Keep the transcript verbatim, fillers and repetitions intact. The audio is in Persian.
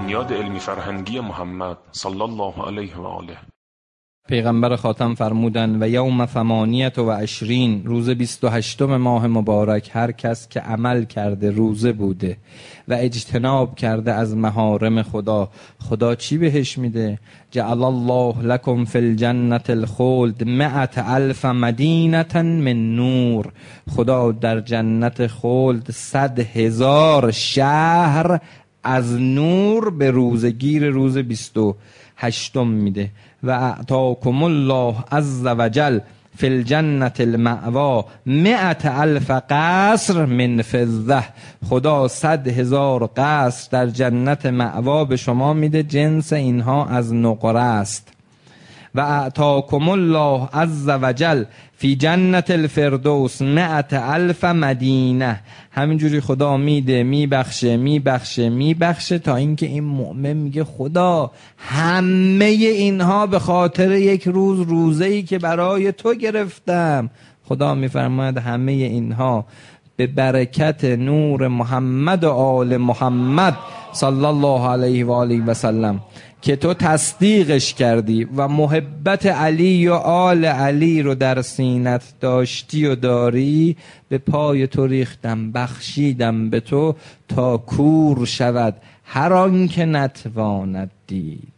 بنیاد علمی فرهنگی محمد صلی الله علیه و آله. پیغمبر خاتم فرمودن و یوم ثمانیت و عشرین، روز بیست و هشتم ماه مبارک، هر کس که عمل کرده روزه بوده و اجتناب کرده از محارم خدا، خدا چی بهش میده؟ جعل الله لکم فی الجنة الخلد مئة الف مدینة من نور. خدا در جنت خلد صد هزار شهر از نور به روزگیر روز بیست و هشتم میده. و اعطاکم الله عز وجل فی الجنة المأوا مئة الف قصر من فضة. خدا صد هزار قصر در جنت مأوا به شما میده، جنس اینها از نقره است. و اعطاکم الله عز وجل فی جنت الفردوس مئة الف مدینه. همینجوری خدا میده، میبخشه میبخشه میبخشه تا اینکه این مؤمن میگه خدا همه اینها به خاطر یک روز روزه‌ای که برای تو گرفتم. خدا میفرماید همه اینها به برکت نور محمد و آل محمد صلی الله علیه و آله و سلم که تو تصدیقش کردی و محبت علی و آل علی رو در سینت داشتی و داری، به پای تو ریختم، بخشیدم به تو تا کور شود هر آن که نتواند دید.